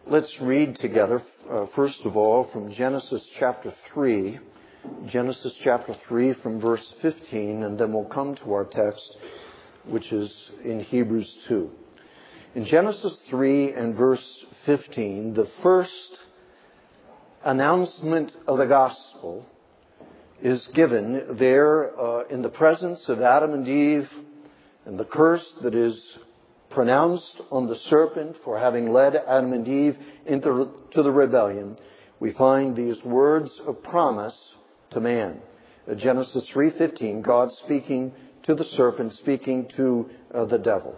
Let's read together, first of all, from Genesis chapter 3. Genesis chapter 3 from verse 15, and then we'll come to our text, which is in Hebrews 2. In Genesis 3 and verse 15, the first announcement of the gospel is given there in the presence of Adam and Eve, and the curse that is pronounced on the serpent for having led Adam and Eve into the rebellion. We find these words of promise to man. Genesis 3:15, God speaking to the serpent, speaking to the devil.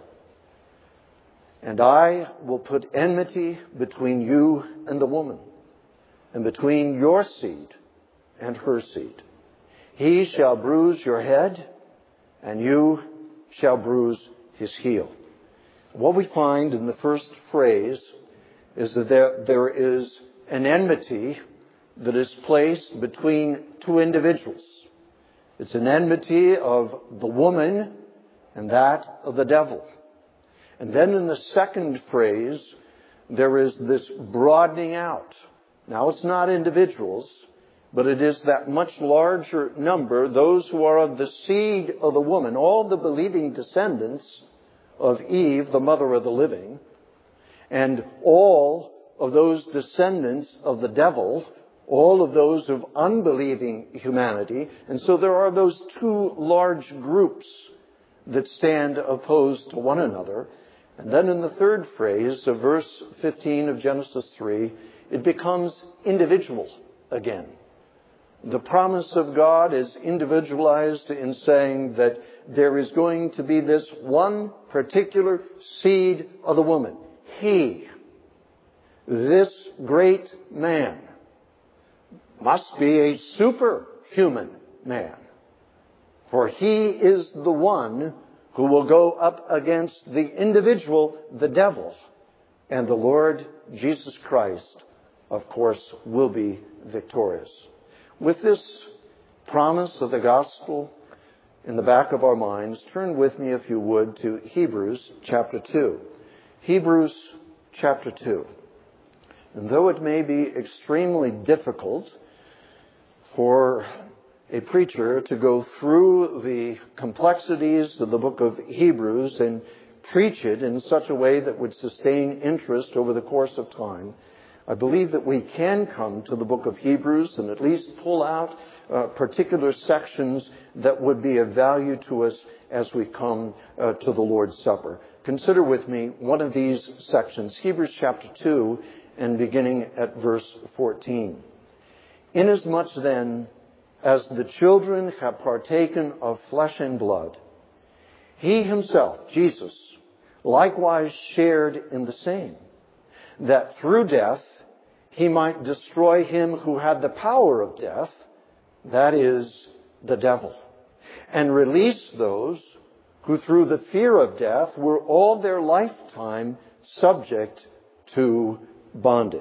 And I will put enmity between you and the woman, and between your seed and her seed. He shall bruise your head, and you shall bruise his heel. What we find in the first phrase is that there is an enmity that is placed between two individuals. It's an enmity of the woman and that of the devil. And then in the second phrase, there is this broadening out. Now, it's not individuals, but it is that much larger number, those who are of the seed of the woman, all the believing descendants of Eve, the mother of the living, and all of those descendants of the devil, all of those of unbelieving humanity. And so there are those two large groups that stand opposed to one another. And then in the third phrase of verse 15 of Genesis 3, it becomes individual again. The promise of God is individualized in saying that there is going to be this one particular seed of the woman. He, this great man, must be a superhuman man. For he is the one who will go up against the individual, the devil. And the Lord Jesus Christ, of course, will be victorious. With this promise of the gospel in the back of our minds, turn with me, if you would, to Hebrews chapter 2. Hebrews chapter 2. And though it may be extremely difficult for a preacher to go through the complexities of the book of Hebrews and preach it in such a way that would sustain interest over the course of time, I believe that we can come to the book of Hebrews and at least pull out particular sections that would be of value to us as we come to the Lord's Supper. Consider with me one of these sections, Hebrews chapter 2, and beginning at verse 14. Inasmuch then as the children have partaken of flesh and blood, he himself, Jesus, likewise shared in the same, that through death he might destroy him who had the power of death, that is, the devil, and release those who through the fear of death were all their lifetime subject to bondage.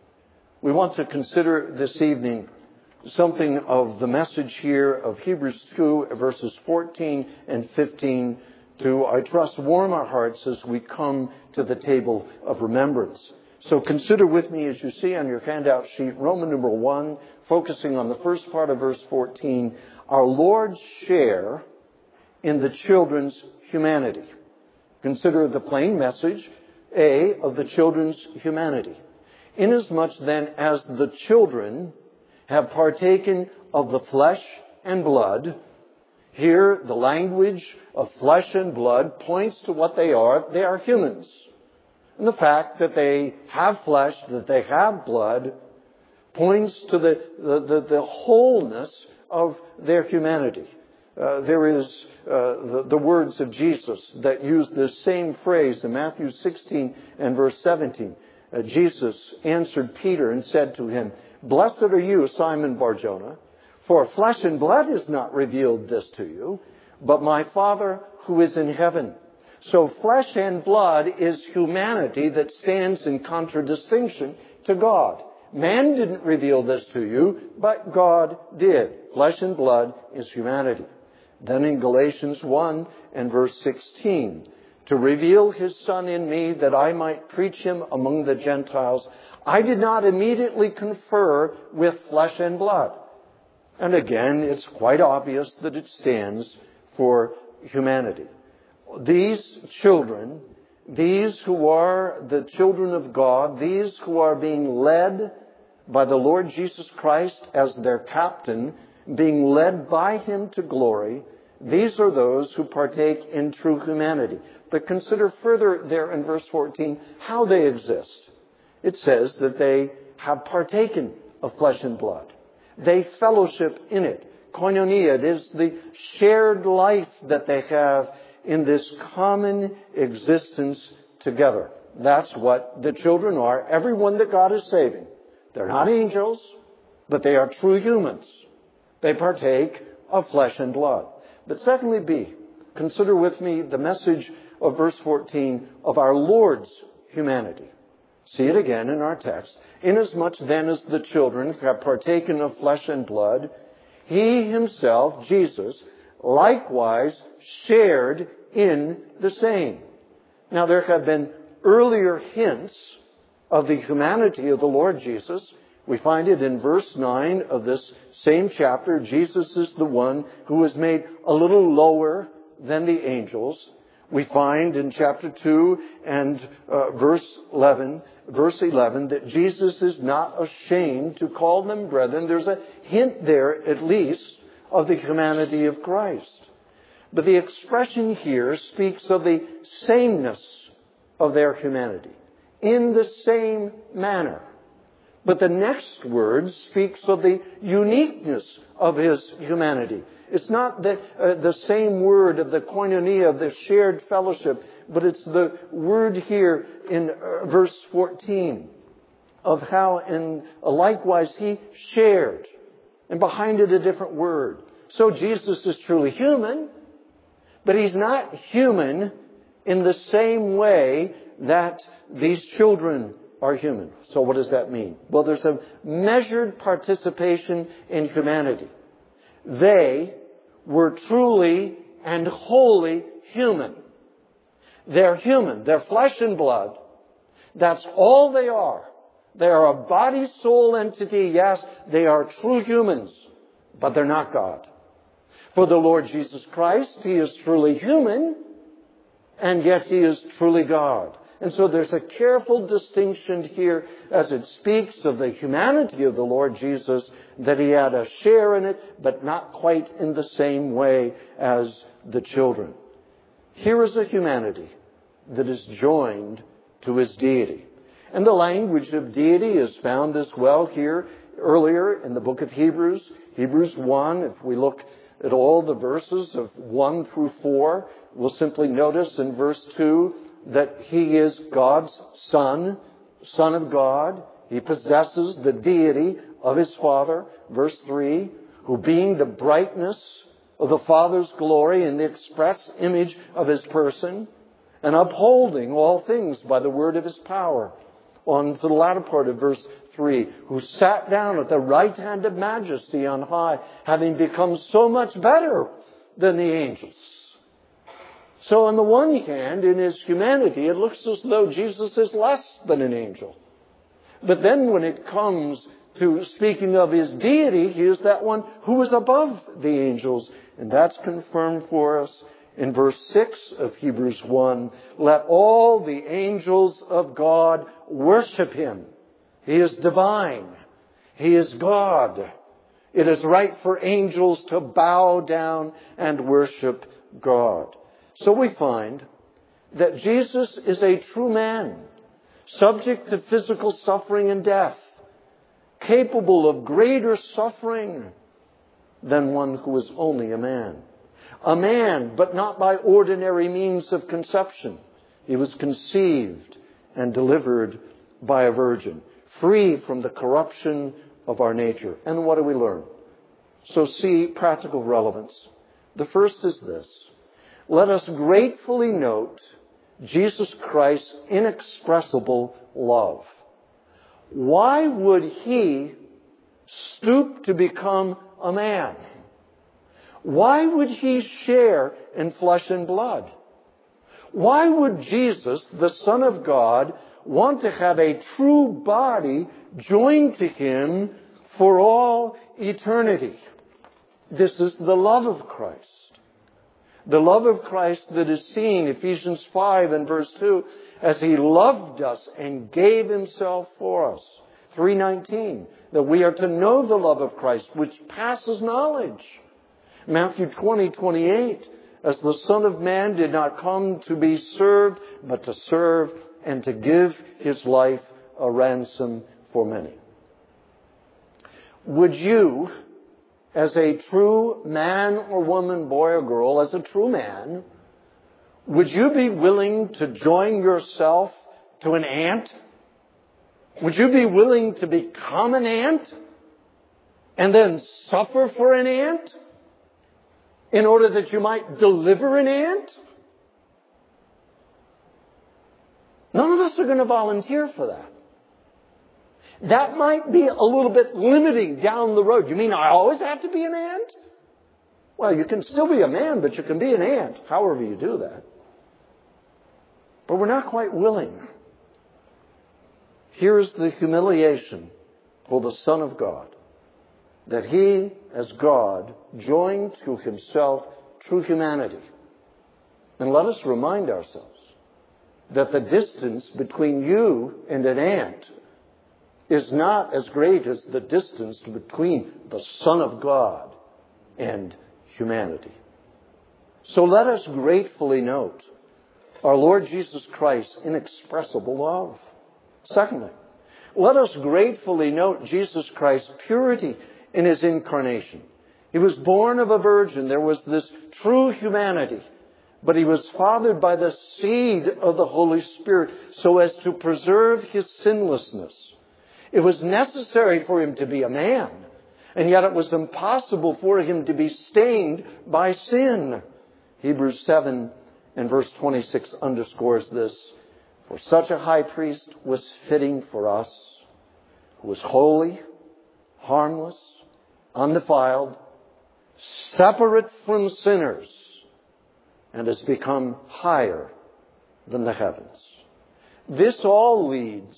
We want to consider this evening something of the message here of Hebrews 2, verses 14 and 15 to, I trust, warm our hearts as we come to the table of remembrance. So consider with me, as you see on your handout sheet, Roman numeral 1, focusing on the first part of verse 14, our Lord's share in the children's humanity. Consider the plain message, A, of the children's humanity. Inasmuch then as the children have partaken of the flesh and blood, here the language of flesh and blood points to what they are. They are humans. And the fact that they have flesh, that they have blood, points to the wholeness of their humanity. There is the words of Jesus that use this same phrase in Matthew 16 and verse 17. Jesus answered Peter and said to him, "Blessed are you, Simon Bar-Jonah, for flesh and blood has not revealed this to you, but my Father who is in heaven." So flesh and blood is humanity that stands in contradistinction to God. Man didn't reveal this to you, but God did. Flesh and blood is humanity. Then in Galatians 1 and verse 16, to reveal his Son in me that I might preach him among the Gentiles, I did not immediately confer with flesh and blood. And again, it's quite obvious that it stands for humanity. These children, these who are the children of God, these who are being led by the Lord Jesus Christ as their captain, being led by him to glory, these are those who partake in true humanity. But consider further there in verse 14 how they exist. It says that they have partaken of flesh and blood. They fellowship in it. Koinonia, it is the shared life that they have in this common existence together. That's what the children are, everyone that God is saving. They're not angels, but they are true humans. They partake of flesh and blood. But secondly, B, consider with me the message of verse 14 of our Lord's humanity. See it again in our text. Inasmuch then as the children have partaken of flesh and blood, he himself, Jesus, likewise shared in the same. Now there have been earlier hints of the humanity of the Lord Jesus. We find it in verse 9 of this same chapter. Jesus is the one who was made a little lower than the angels. We find in chapter 2 and verse 11 that Jesus is not ashamed to call them brethren. There's a hint there, at least, of the humanity of Christ. But the expression here speaks of the sameness of their humanity, in the same manner. But the next word speaks of the uniqueness of his humanity. It's not the same word of the koinonia, of the shared fellowship, but it's the word here in verse 14 of how, and likewise, he shared. And behind it, a different word. So Jesus is truly human, but he's not human in the same way that these children are human. So what does that mean? Well, there's a measured participation in humanity. They were truly and wholly human. They're human. They're flesh and blood. That's all they are. They are a body, soul entity. Yes, they are true humans, but they're not God. For the Lord Jesus Christ, he is truly human, and yet he is truly God. And so there's a careful distinction here as it speaks of the humanity of the Lord Jesus, that he had a share in it, but not quite in the same way as the children. Here is a humanity that is joined to his deity. And the language of deity is found as well here earlier in the book of Hebrews. Hebrews 1, if we look at all the verses of 1 through 4, we'll simply notice in verse 2 that he is God's Son, Son of God. He possesses the deity of his Father. Verse 3, who being the brightness of the Father's glory and the express image of his person, and upholding all things by the word of his power. On to the latter part of verse 3, who sat down at the right hand of majesty on high, having become so much better than the angels. So on the one hand, in his humanity, it looks as though Jesus is less than an angel. But then when it comes to speaking of his deity, he is that one who is above the angels. And that's confirmed for us in verse 6 of Hebrews 1. Let all the angels of God worship him. He is divine. He is God. It is right for angels to bow down and worship God. So we find that Jesus is a true man, subject to physical suffering and death, capable of greater suffering than one who is only a man. A man, but not by ordinary means of conception. He was conceived and delivered by a virgin, free from the corruption of our nature. And what do we learn? So see practical relevance. The first is this. Let us gratefully note Jesus Christ's inexpressible love. Why would he stoop to become a man? Why would he share in flesh and blood? Why would Jesus, the Son of God, want to have a true body joined to Him for all eternity? This is the love of Christ. The love of Christ that is seen, Ephesians 5 and verse 2, as He loved us and gave Himself for us. 3:19, that we are to know the love of Christ, which passes knowledge. Matthew 20:28, as the Son of Man did not come to be served, but to serve and to give His life a ransom for many. Would you, as a true man or woman, boy or girl, as a true man, would you be willing to join yourself to an ant? Would you be willing to become an ant and then suffer for an ant in order that you might deliver an ant? None of us are going to volunteer for that. That might be a little bit limiting down the road. You mean I always have to be an ant? Well, you can still be a man, but you can be an ant, however you do that. But we're not quite willing. Here's the humiliation for the Son of God, that He, as God, joined to Himself true humanity. And let us remind ourselves that the distance between you and an ant is not as great as the distance between the Son of God and humanity. So let us gratefully note our Lord Jesus Christ's inexpressible love. Secondly, let us gratefully note Jesus Christ's purity in His incarnation. He was born of a virgin. There was this true humanity. But He was fathered by the seed of the Holy Spirit so as to preserve His sinlessness. It was necessary for Him to be a man, and yet it was impossible for Him to be stained by sin. Hebrews 7 and verse 26 underscores this. For such a high priest was fitting for us, who was holy, harmless, undefiled, separate from sinners, and has become higher than the heavens. This all leads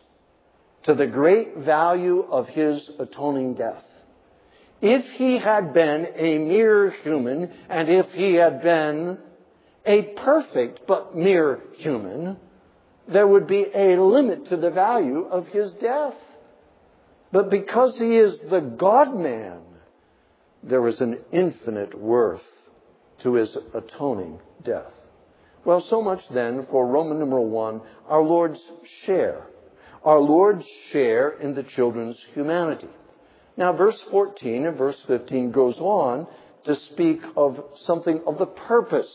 to the great value of His atoning death. If He had been a mere human, and if He had been a perfect but mere human, there would be a limit to the value of His death. But because He is the God-man, there is an infinite worth to His atoning death. Well, so much then for Roman numeral 1, our Lord's share. Our Lord's share in the children's humanity. Now, verse 14 and verse 15 goes on to speak of something of the purpose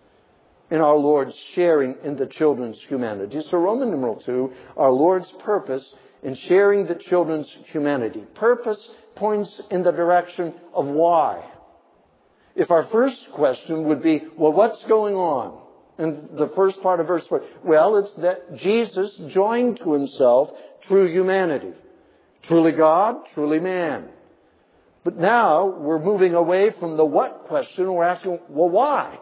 in our Lord's sharing in the children's humanity. So Roman numeral 2, our Lord's purpose in sharing the children's humanity. Purpose points in the direction of why. If our first question would be, well, what's going on? In the first part of verse 4, well, it's that Jesus joined to Himself true humanity. Truly God, truly man. But now we're moving away from the what question. We're asking, well, why?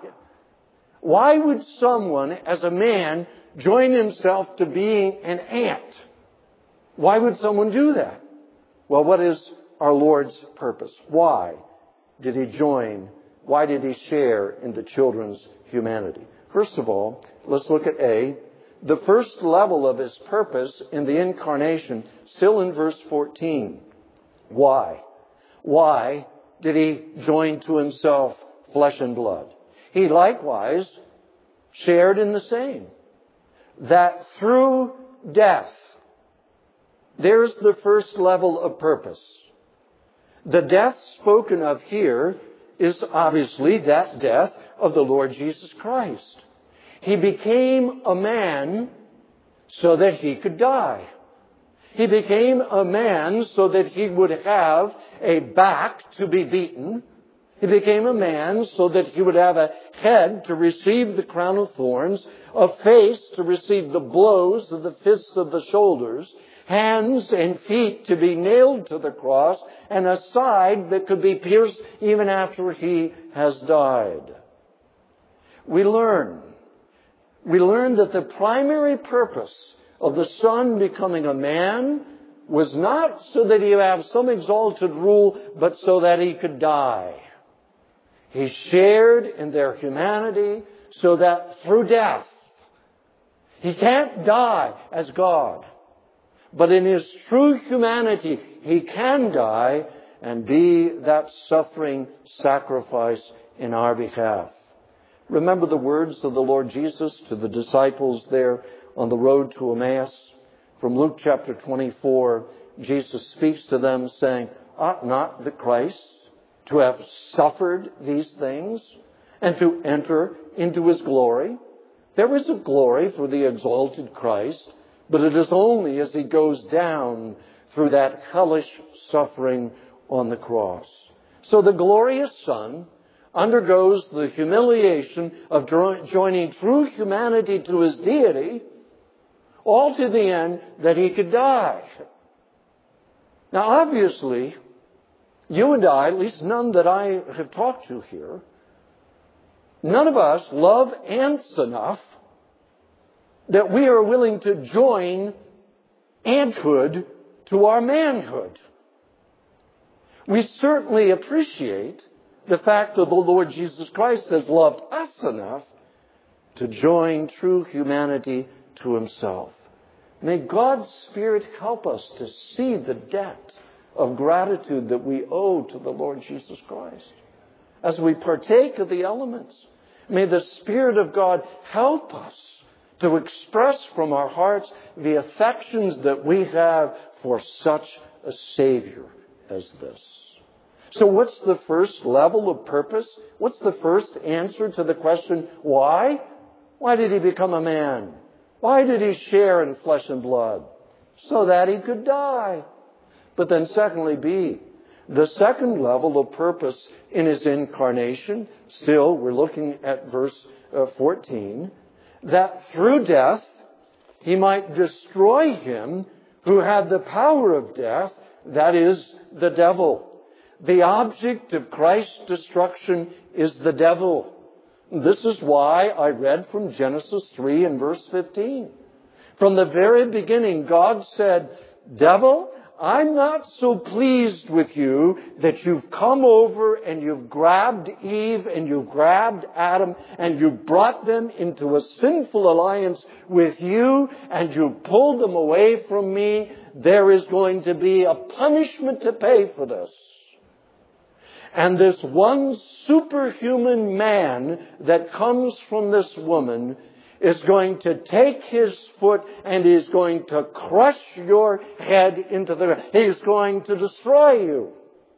Why would someone, as a man, join himself to being an ant? Why would someone do that? Well, what is our Lord's purpose? Why did He join? Why did He share in the children's humanity? First of all, let's look at A, the first level of His purpose in the incarnation, still in verse 14. Why? Why did He join to Himself flesh and blood? He likewise shared in the same. That through death, there's the first level of purpose. The death spoken of here is obviously that death of the Lord Jesus Christ. He became a man so that He could die. He became a man so that He would have a back to be beaten. He became a man so that He would have a head to receive the crown of thorns, a face to receive the blows of the fists of the shoulders, hands and feet to be nailed to the cross, and a side that could be pierced even after He has died. We learn we learn that the primary purpose of the Son becoming a man was not so that he would have some exalted rule, but so that he could die. He shared in their humanity so that through death, he can't die as God, but in his true humanity, he can die and be that suffering sacrifice in our behalf. Remember the words of the Lord Jesus to the disciples there on the road to Emmaus? From Luke chapter 24, Jesus speaks to them saying, ought not the Christ to have suffered these things and to enter into his glory? There is a glory for the exalted Christ, but it is only as he goes down through that hellish suffering on the cross. So the glorious Son undergoes the humiliation of joining true humanity to his deity, all to the end that he could die. Now, obviously, you and I, at least none that I have talked to here, none of us love ants enough that we are willing to join anthood to our manhood. We certainly appreciate the fact that the Lord Jesus Christ has loved us enough to join true humanity to himself. May God's Spirit help us to see the debt of gratitude that we owe to the Lord Jesus Christ. As we partake of the elements, may the Spirit of God help us to express from our hearts the affections that we have for such a Savior as this. So what's the first level of purpose? What's the first answer to the question, why? Why did he become a man? Why did he share in flesh and blood? So that he could die. But then secondly, B, the second level of purpose in his incarnation, still we're looking at verse 14, that through death he might destroy him who had the power of death, that is, the devil. The object of Christ's destruction is the devil. This is why I read from Genesis 3 and verse 15. From the very beginning, God said, devil, I'm not so pleased with you that you've come over and you've grabbed Eve and you've grabbed Adam and you've brought them into a sinful alliance with you and you've pulled them away from me. There is going to be a punishment to pay for this. And this one superhuman man that comes from this woman is going to take his foot and is going to crush your head into the ground. He's going to destroy you.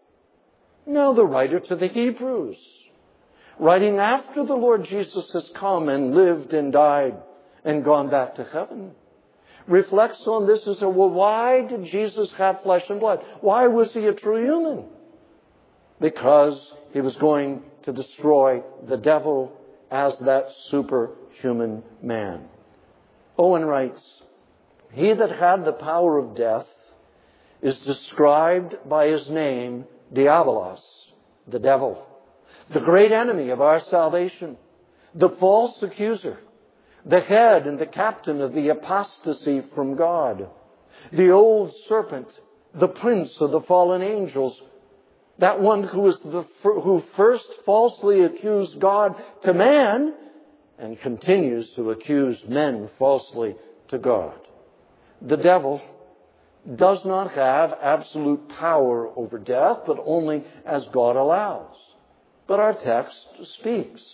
Now the writer to the Hebrews, writing after the Lord Jesus has come and lived and died and gone back to heaven, reflects on this and says, well, why did Jesus have flesh and blood? Why was he a true human? Because he was going to destroy the devil as that superhuman man. Owen writes, he that had the power of death is described by his name, Diabolos, the devil, the great enemy of our salvation, the false accuser, the head and the captain of the apostasy from God, the old serpent, the prince of the fallen angels, that one who first falsely accused God to man and continues to accuse men falsely to God. The devil does not have absolute power over death, but only as God allows. But our text speaks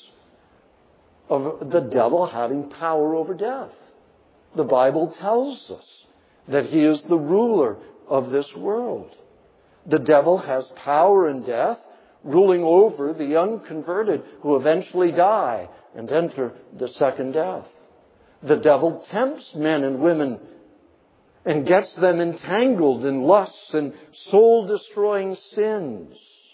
of the devil having power over death. The Bible tells us that he is the ruler of this world. The devil has power in death, ruling over the unconverted who eventually die and enter the second death. The devil tempts men and women and gets them entangled in lusts and soul-destroying sins.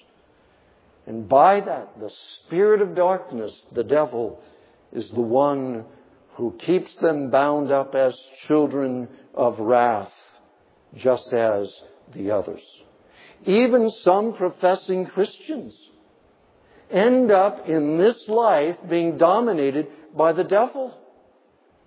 And by that, the spirit of darkness, the devil, is the one who keeps them bound up as children of wrath, just as the others. Even some professing Christians end up in this life being dominated by the devil.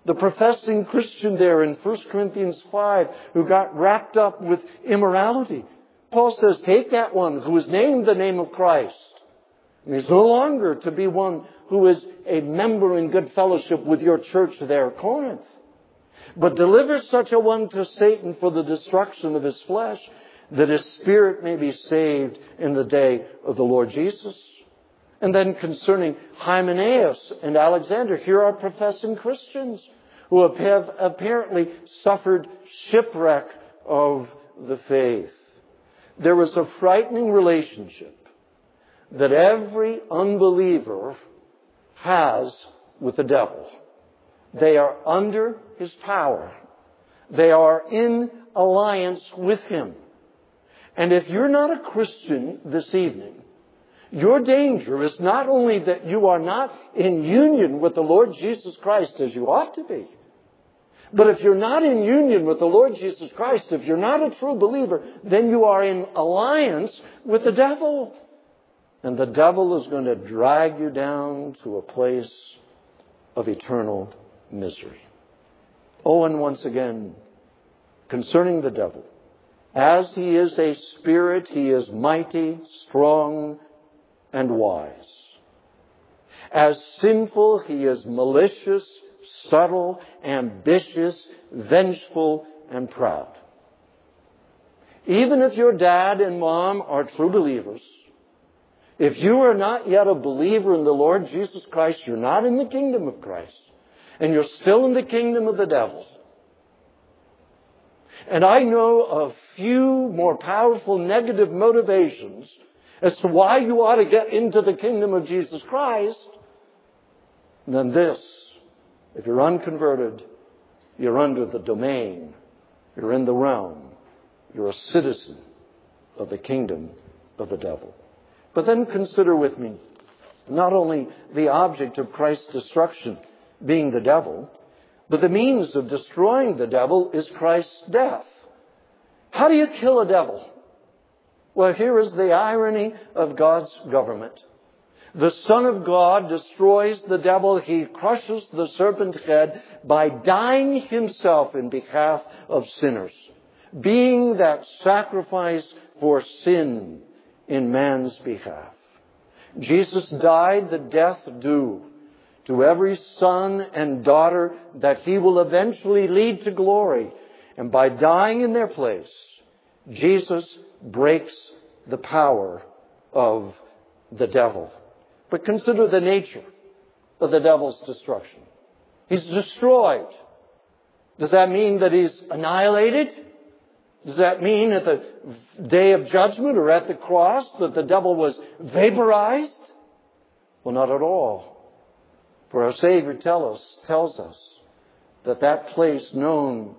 The professing Christian there in 1 Corinthians 5 who got wrapped up with immorality. Paul says, take that one who is named the name of Christ. And he's no longer to be one who is a member in good fellowship with your church there at Corinth. But deliver such a one to Satan for the destruction of his flesh, that his spirit may be saved in the day of the Lord Jesus. And then concerning Hymenaeus and Alexander, here are professing Christians who have apparently suffered shipwreck of the faith. There was a frightening relationship that every unbeliever has with the devil. They are under his power. They are in alliance with him. And if you're not a Christian this evening, your danger is not only that you are not in union with the Lord Jesus Christ as you ought to be, but if you're not in union with the Lord Jesus Christ, if you're not a true believer, then you are in alliance with the devil. And the devil is going to drag you down to a place of eternal misery. Oh, and once again, concerning the devil, as he is a spirit, he is mighty, strong, and wise. As sinful, he is malicious, subtle, ambitious, vengeful, and proud. Even if your dad and mom are true believers, if you are not yet a believer in the Lord Jesus Christ, you're not in the kingdom of Christ. And you're still in the kingdom of the devil. And I know a few more powerful negative motivations as to why you ought to get into the kingdom of Jesus Christ than this. If you're unconverted, you're under the domain. You're in the realm. You're a citizen of the kingdom of the devil. But then consider with me not only the object of Christ's destruction being the devil, but the means of destroying the devil is Christ's death. How do you kill a devil? Well, here is the irony of God's government. The Son of God destroys the devil. He crushes the serpent's head by dying himself in behalf of sinners, being that sacrifice for sin in man's behalf. Jesus died the death due to every son and daughter that he will eventually lead to glory. And by dying in their place, Jesus breaks the power of the devil. But consider the nature of the devil's destruction. He's destroyed. Does that mean that he's annihilated? Does that mean at the day of judgment or at the cross that the devil was vaporized? Well, not at all. For our Savior tells us that that place known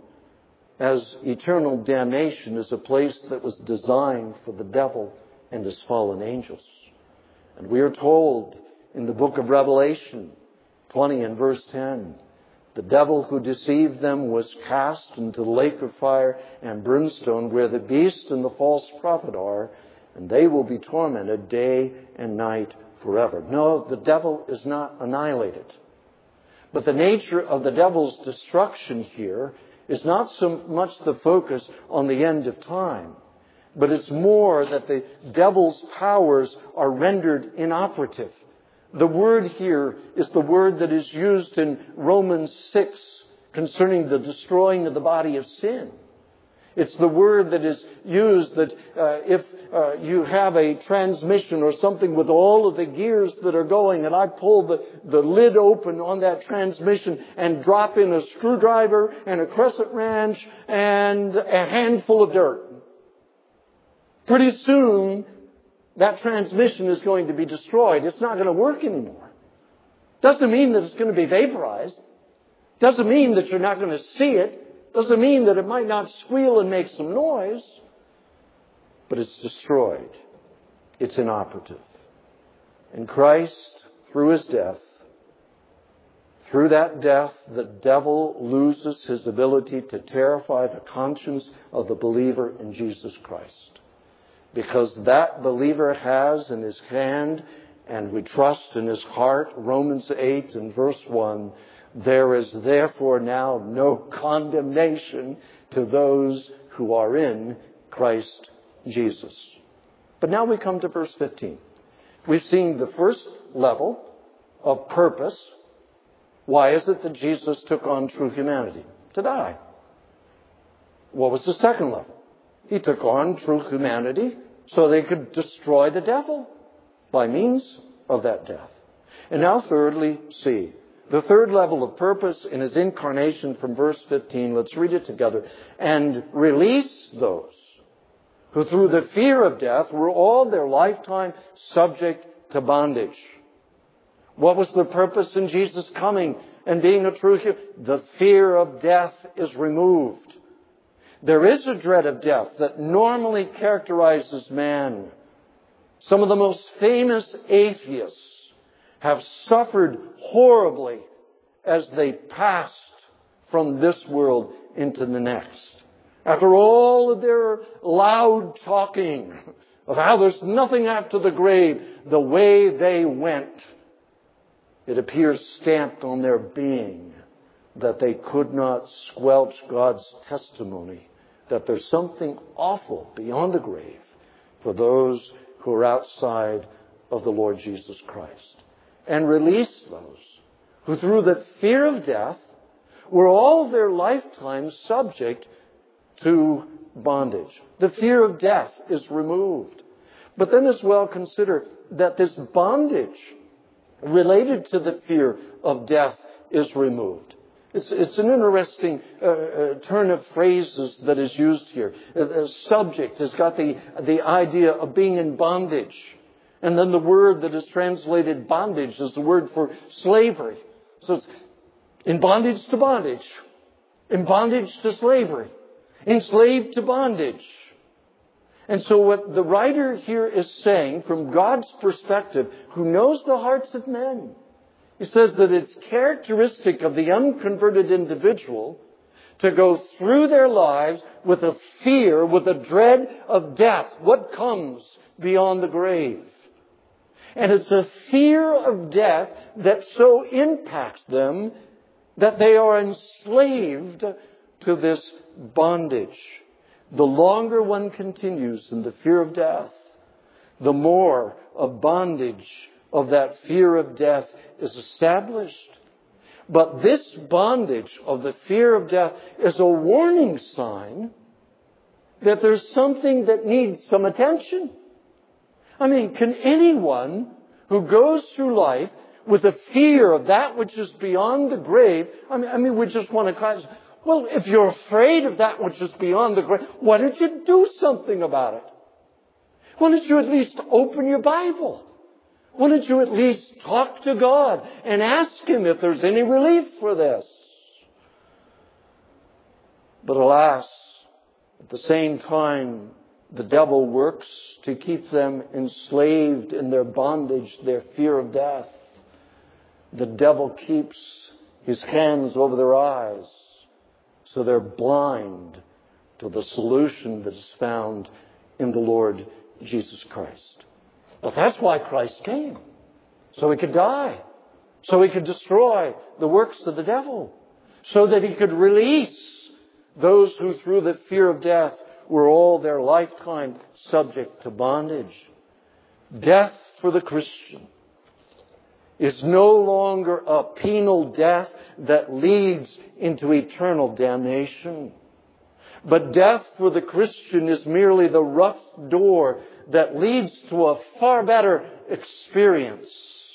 as eternal damnation is a place that was designed for the devil and his fallen angels. And we are told in the book of Revelation 20 and verse 10, the devil who deceived them was cast into the lake of fire and brimstone where the beast and the false prophet are, and they will be tormented day and night forever. No, the devil is not annihilated. But the nature of the devil's destruction here is not so much the focus on the end of time, but it's more that the devil's powers are rendered inoperative. The word here is the word that is used in Romans 6 concerning the destroying of the body of sin. It's the word that is used that if you have a transmission or something with all of the gears that are going, and I pull the lid open on that transmission and drop in a screwdriver and a crescent wrench and a handful of dirt. Pretty soon, that transmission is going to be destroyed. It's not going to work anymore. Doesn't mean that it's going to be vaporized. Doesn't mean that you're not going to see it. Doesn't mean that it might not squeal and make some noise. But it's destroyed. It's inoperative. And Christ, through his death, through that death, the devil loses his ability to terrify the conscience of the believer in Jesus Christ. Because that believer has in his hand, and we trust in his heart, Romans 8 and verse 1, There is therefore now no condemnation to those who are in Christ Jesus. But now we come to verse 15. We've seen the first level of purpose. Why is it that Jesus took on true humanity? To die. What was the second level? He took on true humanity so they could destroy the devil by means of that death. And now thirdly, see, the third level of purpose in his incarnation from verse 15, let's read it together, and release those who through the fear of death were all their lifetime subject to bondage. What was the purpose in Jesus coming and being a true human? The fear of death is removed. There is a dread of death that normally characterizes man. Some of the most famous atheists have suffered horribly as they passed from this world into the next. After all of their loud talking of how there's nothing after the grave, the way they went, it appears stamped on their being that they could not squelch God's testimony that there's something awful beyond the grave for those who are outside of the Lord Jesus Christ. And release those who through the fear of death were all their lifetime subject to bondage. The fear of death is removed. But then as well consider that this bondage related to the fear of death is removed. It's an interesting turn of phrases that is used here. The subject has got the idea of being in bondage. And then the word that is translated bondage is the word for slavery. So it's in bondage to bondage. In bondage to slavery. Enslaved to bondage. And so what the writer here is saying from God's perspective, who knows the hearts of men, he says that it's characteristic of the unconverted individual to go through their lives with a fear, with a dread of death. What comes beyond the grave? And it's a fear of death that so impacts them that they are enslaved to this bondage. The longer one continues in the fear of death, the more a bondage of that fear of death is established. But this bondage of the fear of death is a warning sign that there's something that needs some attention. I mean, can anyone who goes through life with a fear of that which is beyond the grave, I mean, we just want to kind of, well, if you're afraid of that which is beyond the grave, why don't you do something about it? Why don't you at least open your Bible? Why don't you at least talk to God and ask Him if there's any relief for this? But alas, at the same time, the devil works to keep them enslaved in their bondage, their fear of death. The devil keeps his hands over their eyes so they're blind to the solution that is found in the Lord Jesus Christ. But that's why Christ came. So He could die. So He could destroy the works of the devil. So that He could release those who through the fear of death were all their lifetime subject to bondage. Death for the Christian is no longer a penal death that leads into eternal damnation. But death for the Christian is merely the rough door that leads to a far better experience.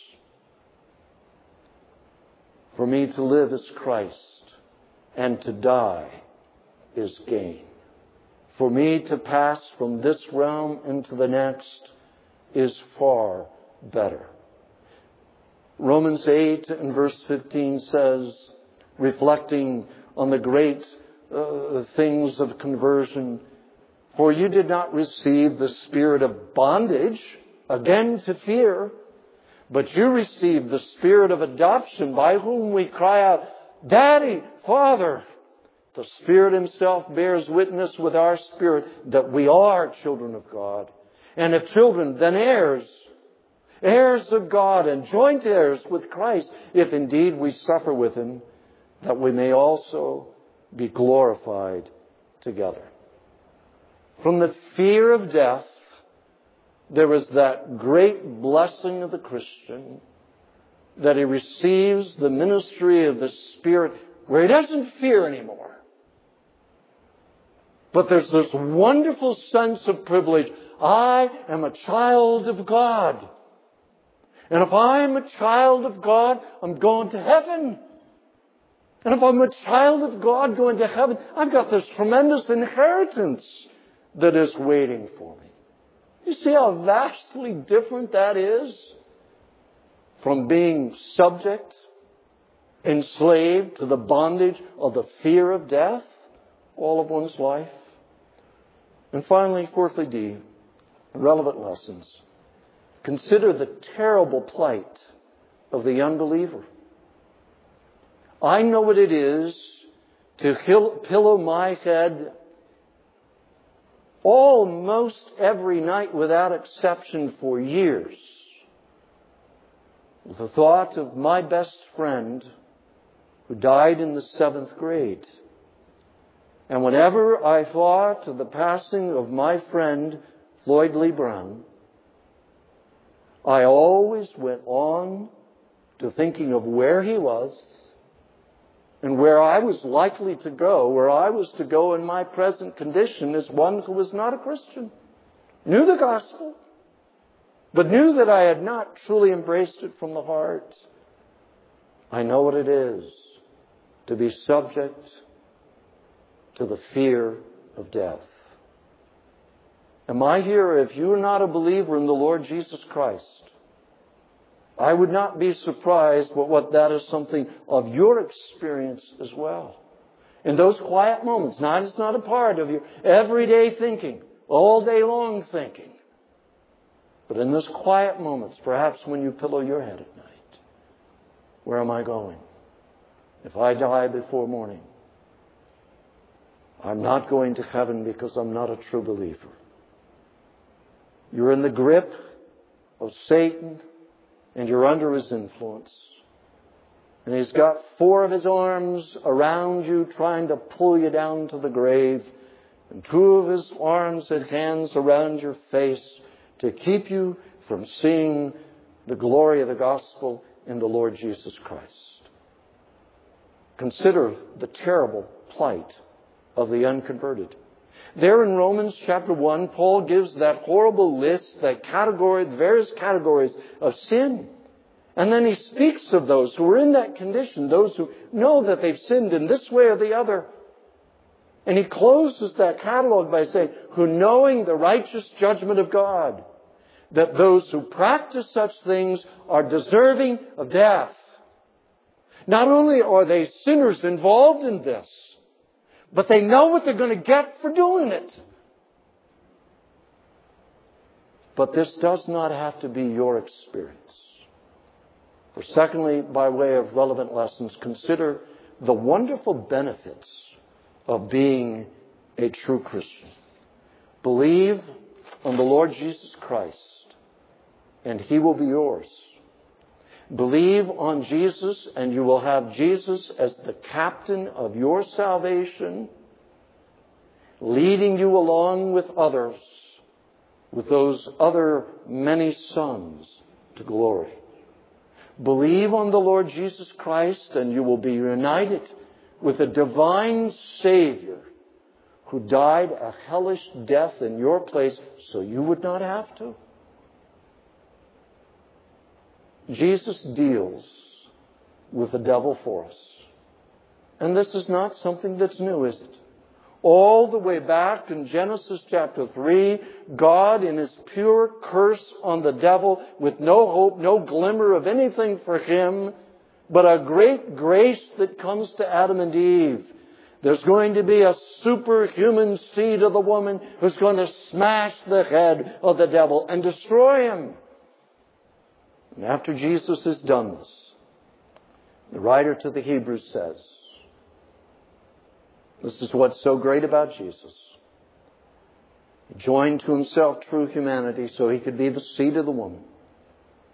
For me to live is Christ, and to die is gain. For me to pass from this realm into the next is far better. Romans 8 and verse 15 says, reflecting on the great things of conversion, for you did not receive the spirit of bondage, again to fear, but you received the spirit of adoption, by whom we cry out, Daddy, Father. The Spirit Himself bears witness with our spirit that we are children of God. And if children, then heirs. heirs of God and joint heirs with Christ, if indeed we suffer with Him, that we may also be glorified together. From the fear of death, there is that great blessing of the Christian, that he receives the ministry of the Spirit where he doesn't fear anymore. But there's this wonderful sense of privilege. I am a child of God. And if I'm a child of God, I'm going to heaven. And if I'm a child of God going to heaven, I've got this tremendous inheritance that is waiting for me. You see how vastly different that is from being subject, enslaved to the bondage of the fear of death all of one's life. And finally, fourthly, D, relevant lessons. Consider the terrible plight of the unbeliever. I know what it is to pillow my head almost every night without exception for years with the thought of my best friend who died in the 7th grade. And whenever I thought of the passing of my friend Floyd Lee Brown, I always went on to thinking of where he was and where I was likely to go, where I was to go in my present condition as one who was not a Christian, knew the gospel, but knew that I had not truly embraced it from the heart. I know what it is to be subject to the fear of death. Am I here? If you're not a believer in the Lord Jesus Christ, I would not be surprised but what that is something of your experience as well. In those quiet moments, it's not a part of your everyday thinking, all day long thinking. But in those quiet moments, perhaps when you pillow your head at night, where am I going? If I die before morning, I'm not going to heaven because I'm not a true believer. You're in the grip of Satan and you're under his influence. And he's got 4 of his arms around you trying to pull you down to the grave, and 2 of his arms and hands around your face to keep you from seeing the glory of the gospel in the Lord Jesus Christ. Consider the terrible plight of the unconverted. There in Romans chapter 1, Paul gives that horrible list, that category, the various categories of sin. And then he speaks of those who are in that condition, those who know that they've sinned in this way or the other. And he closes that catalog by saying, who knowing the righteous judgment of God, that those who practice such things are deserving of death. Not only are they sinners involved in this, but they know what they're going to get for doing it. But this does not have to be your experience. For secondly, by way of relevant lessons, consider the wonderful benefits of being a true Christian. Believe on the Lord Jesus Christ, and He will be yours. Believe on Jesus, and you will have Jesus as the captain of your salvation, leading you along with others, with those other many sons, to glory. Believe on the Lord Jesus Christ, and you will be united with a divine Savior who died a hellish death in your place so you would not have to. Jesus deals with the devil for us. And this is not something that's new, is it? All the way back in Genesis chapter 3, God in His pure curse on the devil, with no hope, no glimmer of anything for him, but a great grace that comes to Adam and Eve. There's going to be a superhuman seed of the woman who's going to smash the head of the devil and destroy him. And after Jesus has done this, the writer to the Hebrews says, this is what's so great about Jesus. He joined to Himself true humanity so He could be the seed of the woman.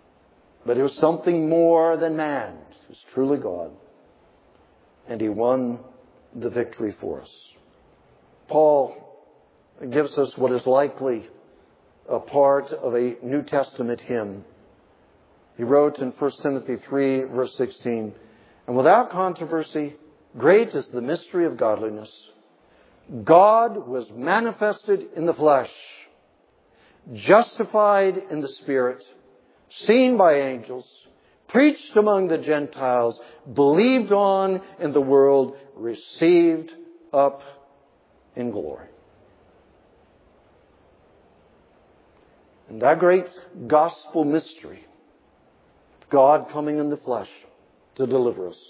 But it was something more than man. It was truly God. And He won the victory for us. Paul gives us what is likely a part of a New Testament hymn. He wrote in 1 Timothy 3, verse 16, "And without controversy, great is the mystery of godliness. God was manifested in the flesh, justified in the Spirit, seen by angels, preached among the Gentiles, believed on in the world, received up in glory." And that great gospel mystery, God coming in the flesh to deliver us.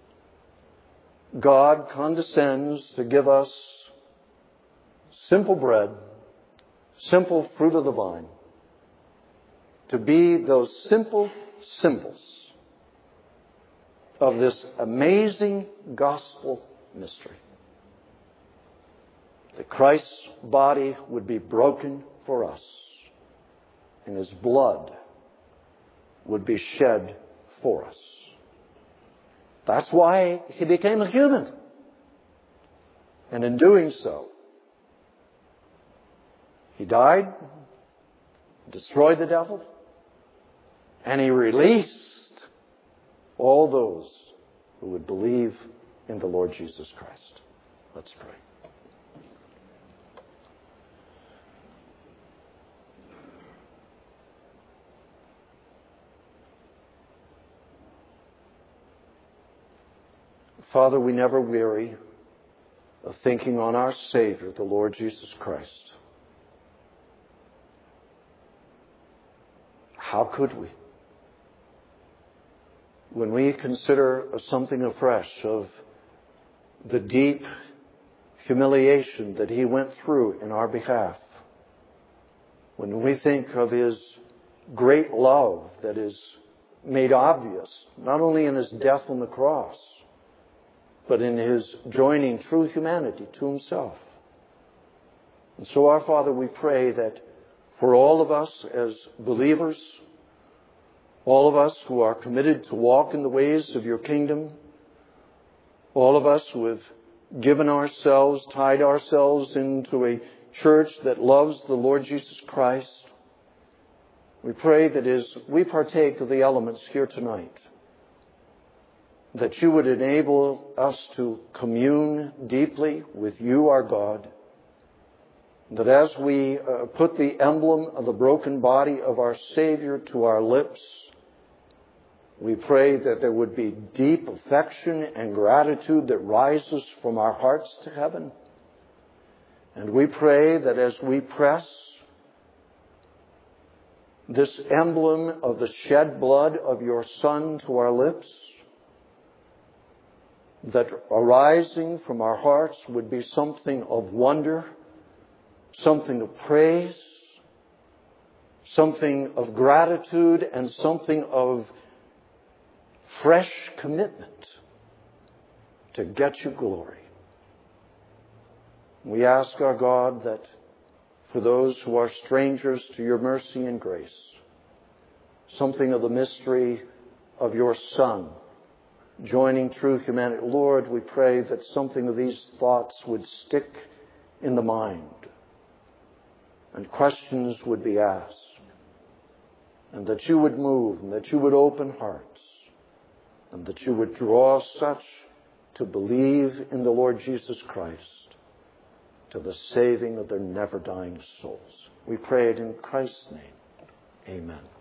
God condescends to give us simple bread, simple fruit of the vine, to be those simple symbols of this amazing gospel mystery. That Christ's body would be broken for us, and His blood would be shed for us. That's why He became a human. And in doing so, He died, destroyed the devil, and He released all those who would believe in the Lord Jesus Christ. Let's pray. Father, we never weary of thinking on our Savior, the Lord Jesus Christ. How could we? When we consider something afresh of the deep humiliation that He went through in our behalf, when we think of His great love that is made obvious, not only in His death on the cross, but in His joining true humanity to Himself. And so, our Father, we pray that for all of us as believers, all of us who are committed to walk in the ways of Your kingdom, all of us who have given ourselves, tied ourselves into a church that loves the Lord Jesus Christ, we pray that as we partake of the elements here tonight, that You would enable us to commune deeply with You, our God. That as we put the emblem of the broken body of our Savior to our lips, we pray that there would be deep affection and gratitude that rises from our hearts to heaven. And we pray that as we press this emblem of the shed blood of Your Son to our lips, that arising from our hearts would be something of wonder, something of praise, something of gratitude, and something of fresh commitment to get You glory. We ask our God that for those who are strangers to Your mercy and grace, something of the mystery of Your Son joining true humanity, Lord, we pray that something of these thoughts would stick in the mind and questions would be asked, and that You would move, and that You would open hearts, and that You would draw such to believe in the Lord Jesus Christ to the saving of their never-dying souls. We pray it in Christ's name. Amen.